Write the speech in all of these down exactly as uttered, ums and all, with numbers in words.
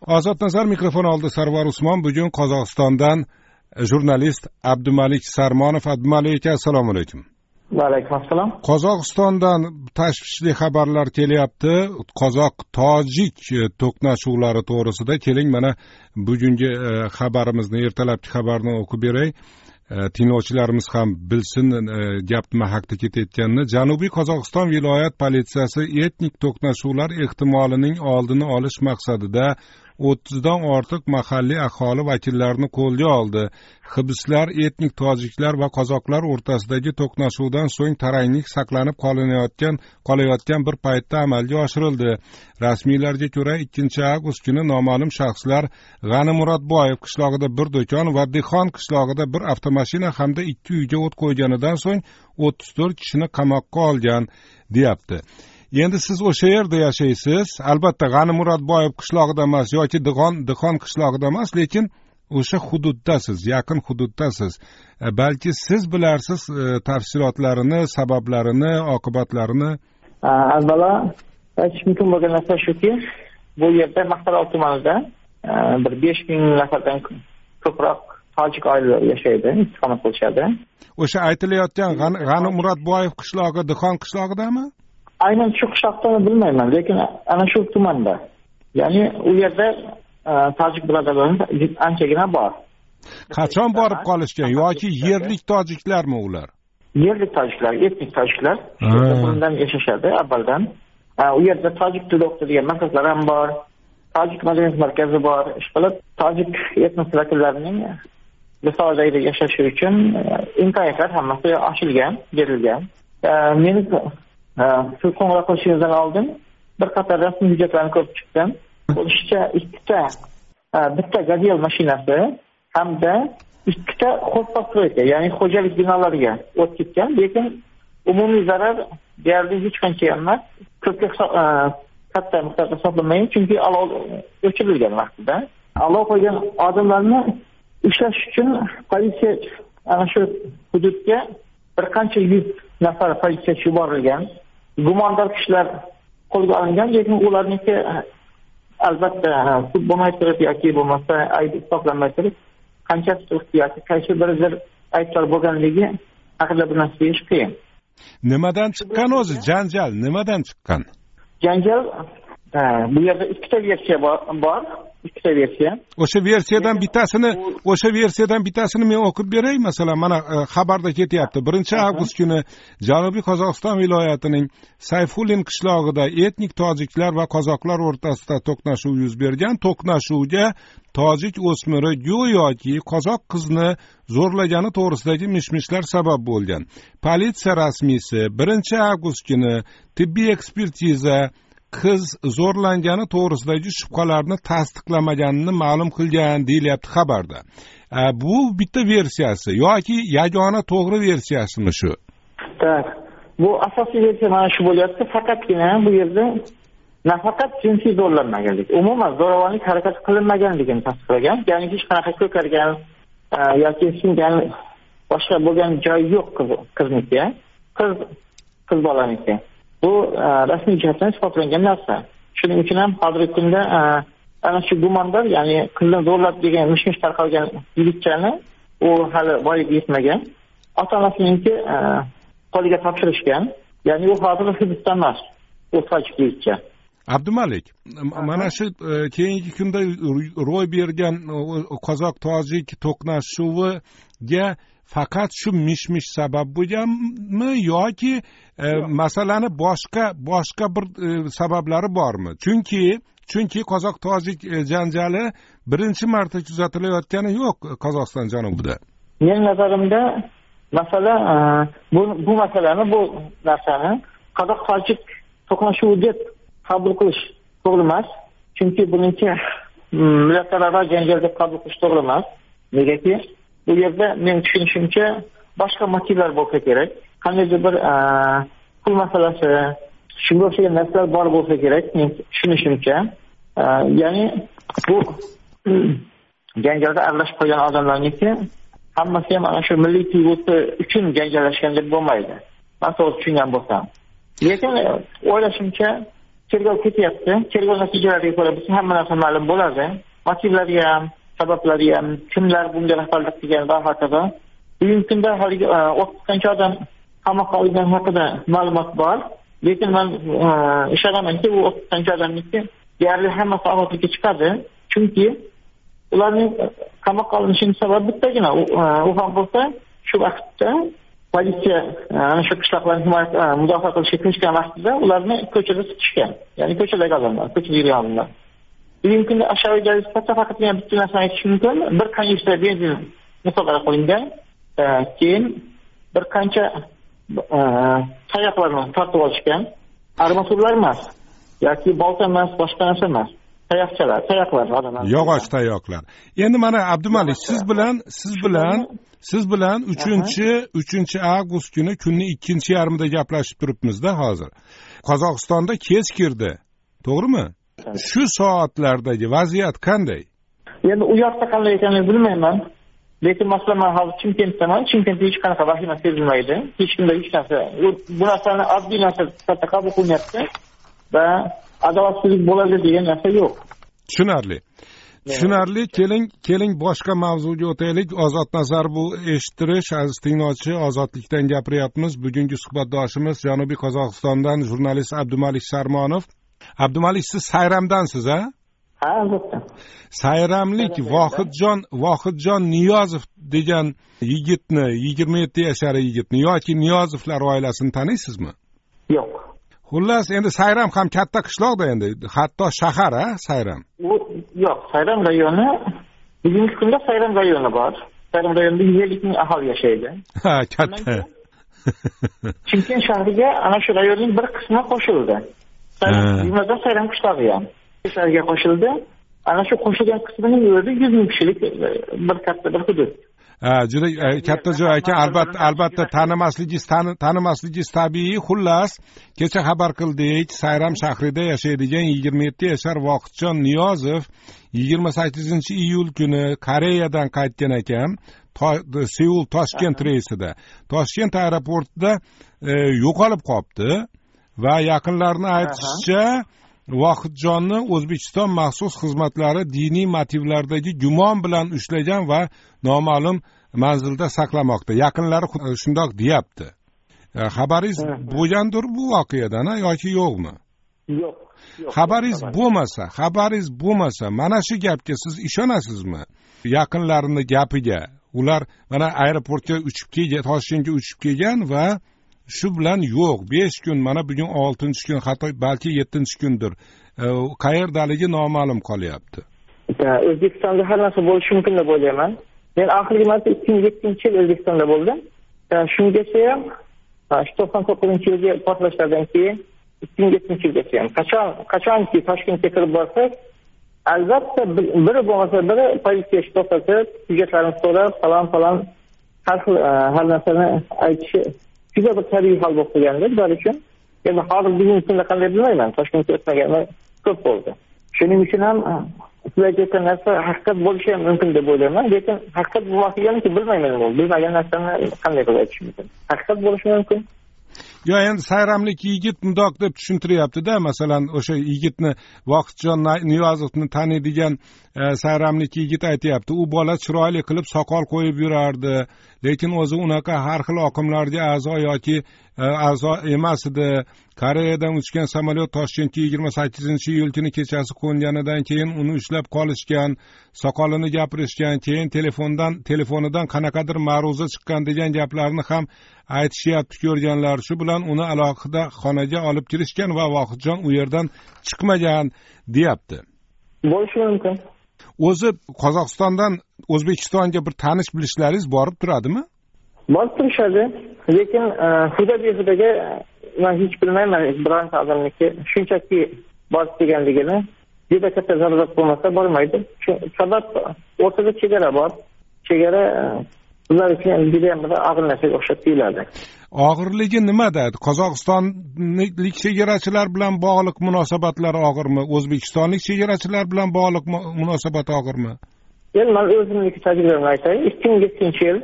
Ozod Nazar mikrofon oldi. Sarvar Usmon. Bugun Qozog'istondan jurnalist Abdumalik Sarmonov. Abdumalik, assalomu alaykum. Va alaykum assalom. Qozog'istondan tashvishli xabarlar kelyapti. Qozoq-tojik to'qnashuvlari to'g'risida. Keling, mana bugungi xabarimizni, ertalabki xabarni o'qib beray. Tinglovchilarimiz ham bilsin gap nima haqida ketayotganini. Janubiy Qozog'iston viloyat politsiyasi etnik to'qnashuvlar ehtimolining oldini olish maqsadida o'ttizdan ortiq mahalliy aholi vakillarini qo'lga oldi. Hibslar etnik tojiklar va qozoqlar o'rtasidagi to'qnashuvdan so'ng taranglik saqlanib qolinayotgan qolayotgan bir paytda amalga oshirildi. Rasmiylarga ko'ra ikkinchi avgust kuni noma'lum shaxslar G'animurodboyev qishlog'ida bir do'kon va Dixon qishlog'ida bir avtomashina hamda ikki uyga o't qo'yganidan so'ng o'ttiz to'rt kishini qamoqqa olgan, deyapti. Endi siz o'sha yerda yashaysiz. Albatta G'animurodboyev qishlog'ida emas yoki Dixon Dixon qishlog'ida emas, lekin o'sha hududdasiz, yaqin hududdasiz. E, balki siz bilarsiz e, tafsilotlarini, sabablarini, oqibatlarini. Avvalo, aytish mumkin bo'lgan narsa shuki, bu yerda Maqtaroq tumanida e, bir besh ming nafardan ko'proq tojik oilalar yashaydi, istiqomat qilishadi. O'sha aytilayotgan G'animurodboyev qishlog'i Dixon qishlog'idami? Aynan shu qishloqni bilmayman, lekin ana shu tumanda. Ya'ni u yerda tojik birodarlarimiz anchagina bor. Qachon borib qolishgan yoki yerlik tojiklarmi ular? Yerlik tojiklar, etnik tojiklar bundan yashashadi avvaldan. U yerda tojik tili o'qitilgan maktablar ham bor. Tojik madaniyat markazi bor. Ishqilib, tojik etnik vakillarining misolida yashashi uchun imkoniyatlar hammasi ochilgan, berilgan. Meni siz qo'ng'iroq qilishingizdan oldin bir qator rasmiy hujjatlarni ko'rib chiqdim. Bo'lishicha ikkita bitta Gazel mashinasi hamda ikkita xozpostrойка, ya'ni xo'jalik binolariga o't ketgan, lekin umumiy zarar deyarli hech qancha emas. Ko'pga katta miqdorda hisoblanmaydi, chunki olov o'chirilgan vaqtida. Olov qo'ygan odamlarni ushlash uchun politsiya ana shu hududga bir qancha yuz nafar politsiyachi yuborilgan. Gumondor kishilar qo'lga olingan, lekin ularniki albatta sud bo'lmay turib yoki bo'lmasa ayb hisoblanmay turib qanchasi turibdi yoki qaysi biridir aybdor bo'lganligi haqida bir narsa deyish qiyin. Nimadan chiqqan o'zi janjal? Nimadan chiqqan? Janjal bu yerda ikkita versiya bor. Ikkita versiya. O'sha versiyadan bittasini, o'sha versiyadan bittasini men o'qib beray. Masalan, mana xabarda ketyapti. birinchi avgust kuni Janubiy Qozog'iston viloyatining Sayfulin qishlog'ida etnik tojiklar va qozoqlar o'rtasida to'qnashuv yuz bergan. To'qnashuvga tojik o'smiri go'yoki qozoq qizni zo'rlagani to'g'risidagi mishmishlar sabab bo'lgan. Politsiya rasmiysi birinchi avgust kuni tibbiy ekspertiza qiz zo'rlangani to'g'risidagi shubhalarni tasdiqlamaganini ma'lum qilgan deyilyapti xabarda. E, bu bitta versiyasi yoki yagona to'g'ri versiyasimi shu? Tak. Bu asosiy versiya mana shu bo'lyapti. Faqatgina bu yerda nafaqat jinsiy zo'rlanmaganlik, umuman zo'ravonlik harakat qilinmaganligini tasdiqlagan. Ya'ni hech qanaqa ko'kargan yoki singan boshqa bo'lgan joyi yo'q qizniki, qiz qiz bolaniki. Bu rasmiy jihatdan isbotlangan narsa. Shuning uchun ham hozirgi kunda ana shu gumondor, ya'ni qizni zo'rlab degan mish-mish tarqalgan yigitchani u hali voyaga yetmagan. Ota-onasiniki qo'liga topshirishgan. Ya'ni u hozir hibsda emas. U tojik yigitcha. Abdumalik, mana shu keyingi kunda ro'y bergan qozoq-tojik to'qnashuviga faqat shu mish-mish sabab bo'lganmi yoki e, masalani boshqa boshqa bir e, sabablari bormi? Chunki chunki qozoq-tojik e, janjali birinchi marta kuzatilayotgani yo'q Qozog'iston janubida. Men nazarimda masala e, bu bu masalani bu narsani qozoq-tojik to'qnashuvi deb qabul qilish to'g'ri emas. Chunki buniki millatlararo janjal deb qabul qilish to'g'ri emas. Negaki bu yerda men tushunishimcha boshqa motivlar bo'lsa kerak. Qandaydir bir pul masalasi, shunga o'xshagan narsalar bor bo'lsa kerak. Men tushunishimcha, ya'ni bu janjalda aralashib qolgan odamlarniki hammasi ham ana shu milliy tuyg'usi uchun janjallashgan deb bo'lmaydi. Men to'g'ri tushungan bo'lsam. Lekin o'ylashimcha tergov ketyapti. Tergov natijalariga ko'ra biz hamma narsa ma'lum bo'ladi. Motivlari ham, sabablari ham, kimlar bunga rahbarlik qilgan va hokazo. Bugungi kunda haliga o'ttiz qancha odam qamoqqa olingani haqida ma'lumot bor. Lekin men ishonamanki, u o'ttiz qancha odamniki deyarli hammasi ozodlikka chiqadi. Chunki ularning qamoqqa olinishining sababi bittagina. U ham bo'lsa, shu vaqtda politsiya ana shu qishloqlarni himoya mudofaa qilishga kirishgan vaqtida ularni ko'chada tutishgan. Ya'ni ko'chadagi odamlar, ko'chada yurgan odamlar. Bugungi kunda ashyoviy dalil sifatida faqat bitta narsani aytish mumkin. Bir qancha benzin musodara qilingan, keyin bir qancha tayoqlarni tortib olishgan. Armaturlar emas yoki bolta emas, boshqa narsa emas. Tayoqchalar, tayoqlar odamlar. Yog'och tayoqlar. Endi mana Abdumalik, siz bilan siz bilan siz bilan uchinchi avgust kuni kunning ikkinchi yarmida gaplashib turibmiz-da hozir. Qozog'istonda kech kirdi. To'g'rimi? Shu soatlardagi vaziyat qanday? Endi u yoqda qanday ekanini bilmayman. Lekin masalan men hozir Chimkentdaman. Chimkentda hech qanaqa vahima sezilmaydi. Hech kimda hech narsa, bu narsani oddiy narsa sifatida qabul qilyapti va adolatsizlik bo'ladi degan narsa yo'q. Tushunarli. Tushunarli. Keling, keling boshqa mavzuga o'taylik. Ozod Nazar bu eshittirish, aziz tinglovchi, ozodlikdan gapiryapmiz. Bugungi suhbatdoshimiz Janubiy Qozog'istondan jurnalist Abdumalik Sharmonov. Abdumalik, siz Sayramdansiz, a? Ha, albatta. Sayramlik Vohidjon Vohidjon Niyozov degan yigitni, yigirma yetti yashar yigitni yoki Niyozovlar oilasini taniysizmi? Yo'q. Xullas, endi Sayram ham katta qishloqda endi, hatto shahar, a, Sayram. U yo'q, Sayram rayoni, bugungi kunda Sayram rayoni bor. Sayram rayonida yuz ellik ming aholi yashaydi. Ha, katta. Chimkent shahriga ana shu rayonning bir qismi qo'shildi. Jumladan Sayram qishlog'i ham shahriga qo'shildi. Ana shu qo'shilgan qismining o'zi yuz ming kishilik bir katta bir hudud. Ha, juda katta joy ekan. Albatta, albatta tanimasligingiz tanimasligingiz tabiiy. Xullas, kecha xabar qildik, Sayram shahrida yashaydigan yigirma yetti yashar Vohidjon Niyozov yigirma sakkizinchi iyul kuni Koreyadan qaytgan ekan. Seul Toshkent reysida. Toshkent aeroportida yo'qolib qolibdi va yaqinlarning aytishicha, Vohidjonni O'zbekiston maxsus xizmatlari diniy motivlardagi gumon bilan ushlagan va noma'lum manzilda saqlamoqda. Yaqinlari shundoq deyapti. Xabaringiz bo'lgandir bu voqeadan yoki yo'qmi? Yo'q. Xabaringiz bo'lmasa, xabaringiz bo'lmasa, mana shu gapga siz ishonasizmi? Yaqinlarining gapiga. Ular mana aeroportga uchib kelgan, Toshkentga uchib kelgan va shu bilan yo'q. besh kun, mana bugun oltinchi kun, hatto balki yettinchi kundir. Qayerdaligi noma'lum qolyapti. O'zbekistonda har narsa bo'lishi mumkin deb o'ylayman. Men oxirgi marta ikki ming yettinchi yil O'zbekistonda bo'ldim. Shungacha ham to'qson to'qqizinchi yilgi portlashlardan keyin ikki ming yettinchi yilgacha ham qachon qachonki Toshkentga kirib borsak, albatta biri bo'lmasa biri politsiya to'xtatib, hujjatlarini so'rab, falon falon har xil har narsani aytishi juda bir tabiiy hol bo'lib qolgandi ular uchun. Endi hozir bugungi kunda qanday bilmayman, Toshkentga o'tmagani ko'p bo'ldi. Shuning uchun ham sizlarga aytgan narsa haqiqat bo'lishi ham mumkin deb o'ylayman, lekin haqiqat bo'lmasligini bilmayman. Bilmagan narsani qanday qilib aytish mumkin? Haqiqat bo'lishi mumkin. Yo, endi Sayramlik yigit mundoq deb tushuntiryapti-da, masalan, o'sha yigitni Vohidjon Niyozovni taniydigan Sayramlik yigit aytayapti. U bola chiroyli qilib soqol qo'yib yurardi, lekin o'zi unaqa har xil oqimlarga a'zo yoki a'zo emas edi. Koreyadan uchgan samolyot Toshkentga yigirma sakkizinchi iyul kuni kechasi qo'nganidan keyin uni ushlab qolishgan, soqolini gapirishgan, keyin telefondan telefonidan qanaqadir ma'ruza chiqqan degan gaplarni ham aytishyapti ko'rganlar. Shu bilan uni alohida xonaga olib kirishgan va Vohidjon u yerdan chiqmagan deyapti. Bo'lishi mumkin. O'zi Qozog'istondan O'zbekistonga bir tanish bilishlaringiz borib turadimi? Borib turishadi, lekin huda-behudaga men hech bilmayman bironta odamniki shunchaki borib deganligini. Juda katta zarurat bo'lmasa bormaydi. Sabab o'rtada chegara bor. Chegara ular uchun juda ham og'ir narsaga o'xshab tuyuladi. Og'irligi nimada? Qozog'istonlik chegarachilar bilan bog'liq munosabatlar og'irmi? O'zbekistonlik chegarachilar bilan bog'liq munosabat og'irmi? Endi men o'zimning tajribamni aytay. ikki ming yettinchi yil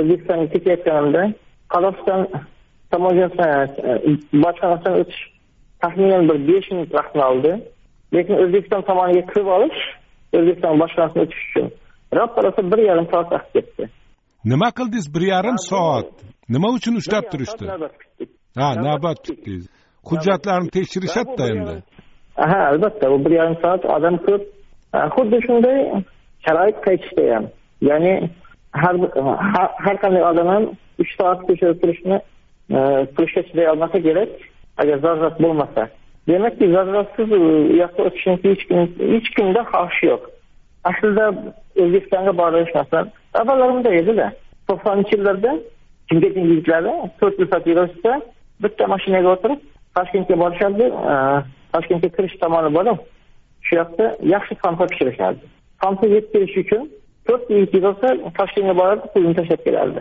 O'zbekistonga ketayotganimda Qozog'iston tomonidan bojxonasidan o'tish taxminan bir besh minut vaqtni oldi. Lekin O'zbekiston tomoniga kirib olish, O'zbekiston boshqarmasiga o'tish uchun roppa-rosa bir yarim soat vaqt ketdi. Nima qildingiz bir yarim soat? Nima uchun ushlab turishdi? Ha, navbat kutdingiz. Hujjatlarni tekshirishadi endi. Aha, albatta, bu bir yarim soat odam ko'p. Xuddi shunday sharoit qaytishda ham. Ya'ni har har qanday odam ham uch soat ko'chada turishni turishga chiday olmasa kerak, agar zarurat bo'lmasa. Demakki, zaruratsiz u yoqqa o'tishning hech kim hech kimda xohish yo'q. Aslida O'zbekistonga borish masalan, avvallarimda edi-da. to'qsoninchi yillarda Chimkentning yigitlari to'rt yil yurishsa, bitta mashinaga o'tirib Toshkentga borishardi. Toshkentga kirish tomoni bo'lib, shu yoqda yaxshi samsa pishirishardi. Samsa yetib kelish uchun to'rt yil bo'lsa Toshkentga borib, pulni tashlab kelardi.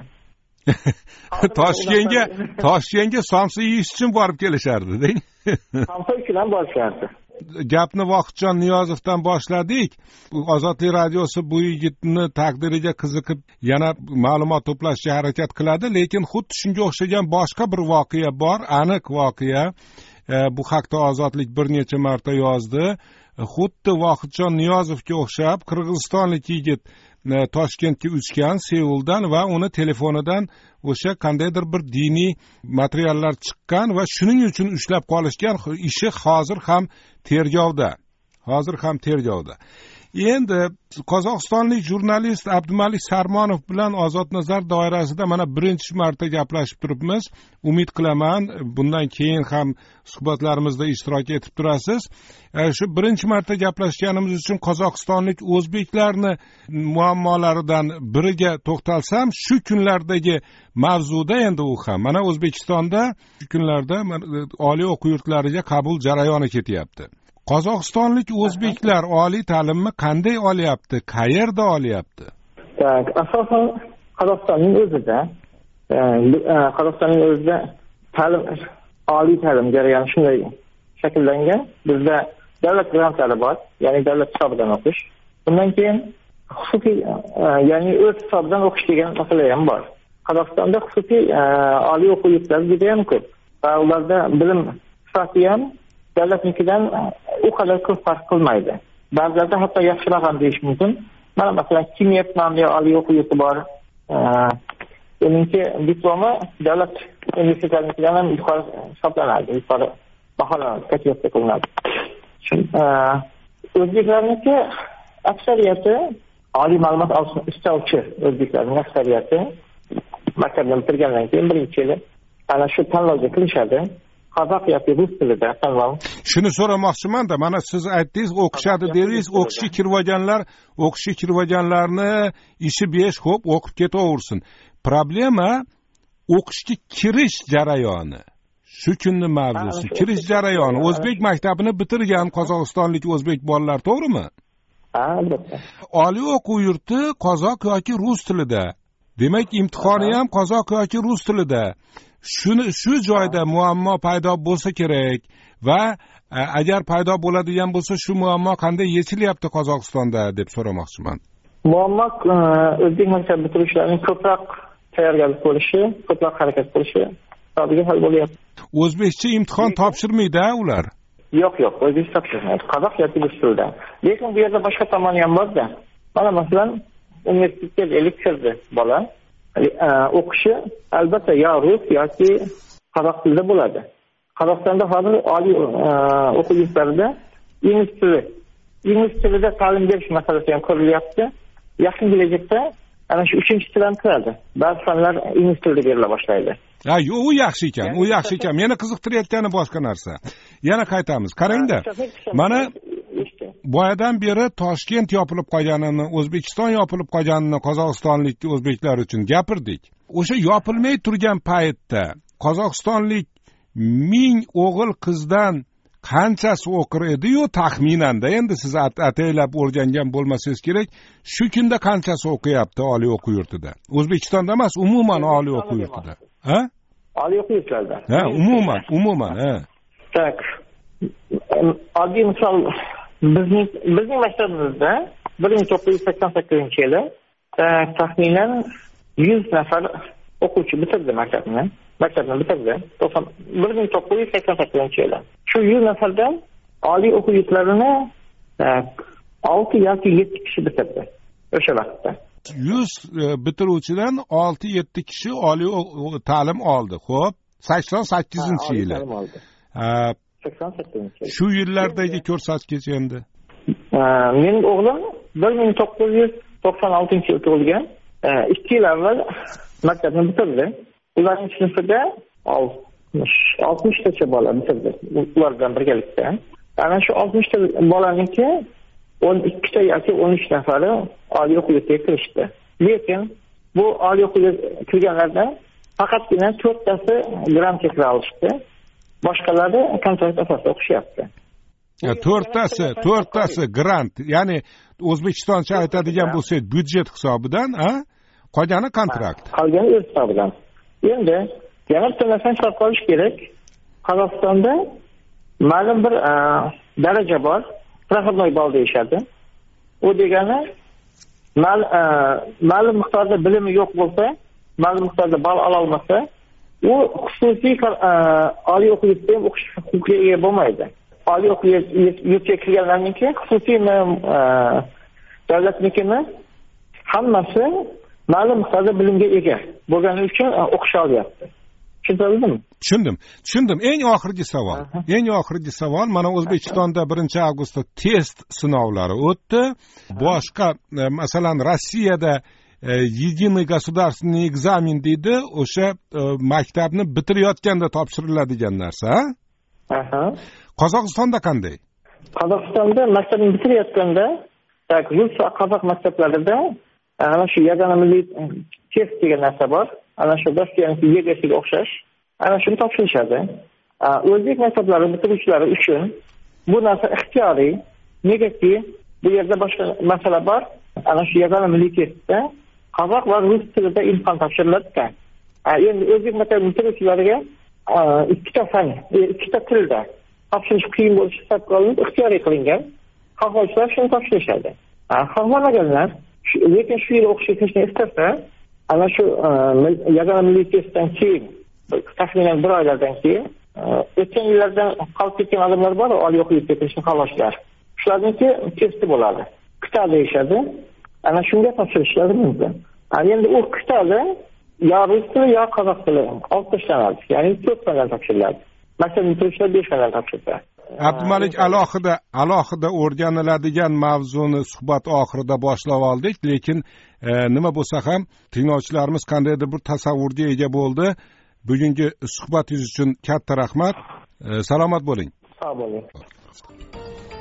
Toshkentga Toshkentga somsa yeyish uchun borib kelishardi, deng. Somsa uchun ham borishardi. Gapni Vohidjon Niyozovdan boshladik. Ozodlik radiosi bu yigitni taqdiriga qiziqib yana ma'lumot to'plashga harakat qiladi, lekin xuddi shunga o'xshagan boshqa bir voqea bor, aniq voqea. E, bu haqda Ozodlik bir necha marta yozdi. Xuddi Vohidjon Niyozovga o'xshab qirg'izistonlik yigit e, Toshkentga uchgan Seuldan va uni telefonidan o'sha qandaydir bir diniy materiallar chiqqan va shuning uchun ushlab qolishgan. Ishi hozir ham tergovda. Hozir ham tergovda. Endi Qozog'istonlik jurnalist Abdumalik Sarmonov bilan Ozod nazar doirasida mana birinchi marta gaplashib turibmiz. Umid qilaman, bundan keyin ham suhbatlarimizda ishtirok etib turasiz. E, shu birinchi marta gaplashganimiz uchun Qozog'istonlik o'zbeklarni muammolaridan biriga to'xtalsam, shu kunlardagi mavzuda endi u ham. Mana O'zbekistonda shu kunlarda oliy o'quv yurtlariga qabul jarayoni ketyapti. Qozog'istonlik o'zbeklar oliy ta'limni qanday olyapti? Qayerda olyapti? Tak, asosan Qozog'istonning o'zida, Qozog'istonning o'zida ta'lim, oliy ta'lim jarayoni shunday shakllangan. Bizda davlat grantlari bor, ya'ni davlat hisobidan o'qish. Bundan keyin xususiy, ya'ni o'z hisobidan o'qish degan masala ham bor. Qozog'istonda xususiy oliy o'quv yurtlari juda ham ko'p. Va ularda bilim sifati ham davlatnikidan u qadar ko'p farq qilmaydi. Ba'zilarda hatto yaxshiroq ham deyish mumkin. Mana masalan, Kimiyat nomli oliy o'quv yurti bor. Uningki diplomi davlat universitetlaridan ham yuqori hisoblanadi, yuqori baholanadi, kategoriyaga qo'yiladi. O'zbeklarniki aksariyati oliy ma'lumot istovchi o'zbeklarning aksariyati maktabdan bitirgandan keyin birinchi yili ana shu tanlovga kirishadi. Qozoq yoki rus tilida tanlov. Shuni so'ramoqchiman-da, mana siz aytdingiz, o'qishadi dedingiz, o'qishga kirvaganlar, o'qishga kirvaganlarni ishi besh, xo'p, o'qib ketaversin. Problema o'qishga kirish jarayoni. Shu kunning mavzusi, kirish jarayoni. O'zbek maktabini bitirgan qozog'istonlik o'zbek bolalar, to'g'rimi? Ha, albatta. Oliy o'quv yurti qozoq yoki rus tilida. Demak, imtihoni ham qozoq yoki rus tilida. Shuni shu joyda muammo paydo bo'lsa kerak va agar paydo bo'ladigan bo'lsa, shu muammo qanday yechilyapti Qozog'istonda deb so'ramoqchiman. Muammo o'zbek maktab bitiruvchilarining ko'proq tayyorgarlik bo'lishi, ko'proq harakat qilishi hisobiga hal bo'lyapti. O'zbekcha imtihon topshirmaydi ular. Yo'q, yo'q, o'zbekcha topshirmaydi. Qozoq yoki rus tilida. Lekin bu yerda boshqa tomoni ham bor-da. Mana masalan, universitetga ellik kirdi bola. O'qishi albatta yo rus yoki qozoq tilida bo'ladi. Qozog'istonda hozir oliy o'quv yurtlarida ingliz tili, ingliz tilida ta'lim berish masalasi ham ko'rilyapti. Yaqin kelajakda ana shu uchinchi til ham kiradi. Ba'zi fanlar ingliz tilida berila boshlaydi. Ha, yo'q, u yaxshi ekan, u yaxshi ekan. Meni qiziqtirayotgani boshqa narsa. Yana qaytamiz. Qarangda. Mana boyadan beri Toshkent yopilib qolganini, O'zbekiston yopilib qolganini qozog'istonlik o'zbeklar uchun gapirdik. O'sha yopilmay turgan paytda Qozog'istonlik ming o'g'il qizdan qanchasi o'qir edi-yu, taxminan-da, endi siz ataylab o'rgangan bo'lmasangiz kerak, shu kunda qanchasi o'qiyapti oliy o'quv yurtida? O'zbekistonda emas, umuman oliy o'quv yurtida. Ha? Oliy o'quv yurtlarida. Ha, umuman, umuman, ha. Tak. Oddiy misol, bizning bizning maktabimizda bir ming to'qqiz yuz sakson sakkizinchi yili taxminan yuz nafar o'quvchi bitirdi maktabni. maktabni bitirdi. bir ming to'qqiz yuz sakson sakkizinchi yili. Shu yuz nafardan oliy o'quv yurtlarini olti yoki yetti kishi bitirdi o'sha vaqtda. yuz bitiruvchidan olti yetti kishi oliy ta'lim oldi. Xo'p, sakson sakkizinchi yili. sakson sakkizinchi yil. Shu yillardagi ko'rsatkich endi. Mening o'g'lim bir ming to'qqiz yuz to'qson oltinchi yil tug'ilgan. ikki yil avval maktabni bitirdi. Ularning sinfida oltmish tacha bola bitirdi. Ulardan birgalikda. Ana shu oltmish ta bolaniki o'n ikki ta yoki o'n uch nafari oliy o'quv yurtiga kirishdi. Lekin bu oliy o'quv yurtiga kirganlardan faqatgina to'rttasi grant chekla olishdi. Boshqalari kontrakt asosida o'qishyapti. to'rttasi, to'rttasi grant, ya'ni O'zbekistoncha aytadigan bo'lsak, byudjet hisobidan, a? Qolgani kontrakt. Qolgani o'z hisobidan. Endi yana bitta narsani hisobga olish kerak. Qozog'istonda ma'lum bir daraja bor. Prohodnoy ball deyishadi. U degani ma'lum miqdorda bilimi yo'q bo'lsa, ma'lum miqdorda ball ola olmasa, u xususiy oliy o'quv yurtida ham o'qish huquqiga ega bo'lmaydi. Oliy o'quv yurtiga kirganlarniki xususiy davlatnikini hammasi ma'lum miqdorda bilimga ega bo'lgani uchun o'qish olyapti. Tushundingizmi? Tushundim. Tushundim. Eng oxirgi savol. Eng oxirgi savol, mana O'zbekistonda birinchi avgustda test sinovlari o'tdi. Boshqa, masalan, Rossiyada единый государственный экзамен deydi, o'sha maktabni bitirayotganda topshiriladigan narsa. Aha. Qozog'istonda qanday? Qozog'istonda maktabni bitirayotganda, rus va qozoq maktablarida ana shu yagona milliy test degan narsa bor. Ana shu Rossiyaniki Y G S'ga o'xshash. Ana shuni topshirishadi. O'zbek maktablari bitiruvchilari uchun bu narsa ixtiyoriy. Negaki bu yerda boshqa masala bor. Ana shu yagona milliy testda qozoq va rus tilida imtihon topshiriladi. Endi o'zbek maktab bitiruvchilariga ikkita fan, ikkita tilda topshirish qiyin bo'lishi hisobga olinib ixtiyoriy qilingan. Xohlovchilar shuni topshirishadi. Xohlamaganlar lekin shu yil o'qishga kirishni istasa, ana shu yagona milliy testdan keyin taxminan bir oylardan keyin o'tgan yillardan qolib ketgan odamlar bor, oliy o'quv yurtiga kirishni xohlovchilar. Shularniki testi bo'ladi. Qita deyishadi. Ana shunga topshirishlari mumkin. Endi u qitada yo rus tili yo qozoq tili olib tashlanadi. Ya'ni to'rt fandan topshiriladi. Maktab bitiruvchilar besh fandan topshiradi. Abdumalik, alohida alohida o'rganiladigan mavzuni suhbat oxirida boshlab oldik, lekin nima bo'lsa ham tinglovchilarimiz qandaydir bir tasavvurga ega bo'ldi. Bugungi suhbatingiz uchun katta rahmat. Salomat bo'ling. Sog' bo'ling.